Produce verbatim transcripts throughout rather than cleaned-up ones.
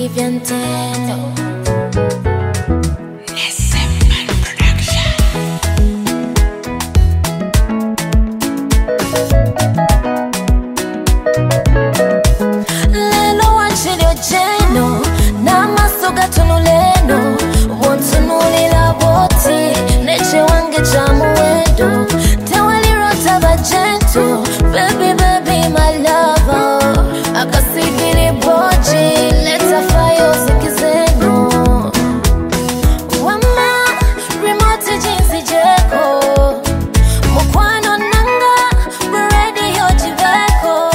Vivian Tendo. Lelo wachilio jeno na masoga tunuleno wontunulila boti neche wange chamu wendo tewali rota bajento baby baby my lover akasigili boji leta fayo zikizeno wama remote jinsi jeko mukwano nanga ready yojibeko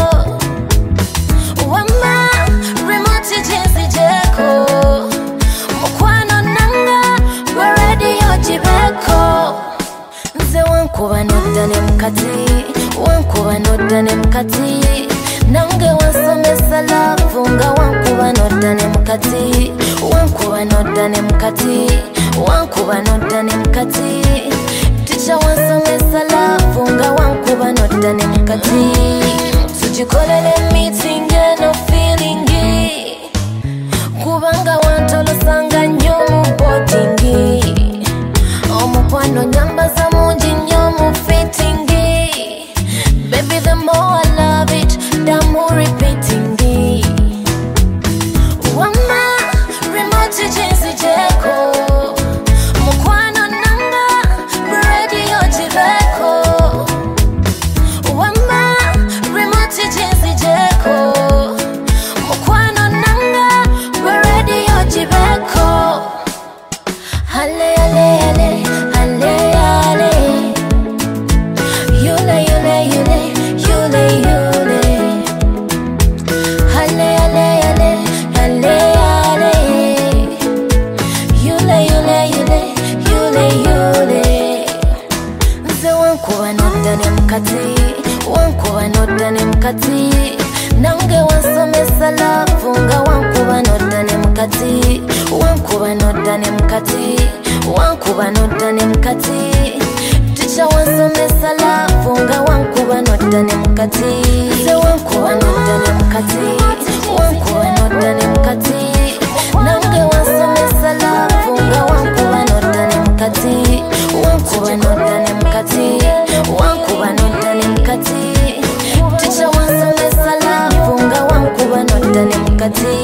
wama remote jinsi jeko mukwano nanga ready yojibeko nze wankuba noddane mukati wankuba noddane mukati nange wansomesa love nga wankuba noddane mukati wankuba noddane mukati wankuba noddane mukati ticha wansomesa love nga wankuba noddane mukati tugikolere meeting eno feeling kubanga wantolosanga nnyo mu boarding omukwano nyambaza mungi nnyo mu fitting baby the more I love it the more repeating wama remote jinsi jeko mukwano nanga ready yojibeko wama remote jinsi jeko mukwano nanga ready yojibeko hale hale hale hale hale yule yule yule yule yule hale hale hale hale hale yule yule yule yule yule nze wankuba noddane mukati wankuba noddane mukati nange wansomesa love nga wankuba noddane mukati wankuba noddane mukati wankuba noddane mukati ticha wansomesa love nga wankuba noddane mukati nze wankuba noddane mukati wankuba noddane mukati nange wansomesa love nga wankuba noddane mukati wankuba noddane mukati wankuba noddane mukati ticha wansomesa love nga wankuba noddane mukati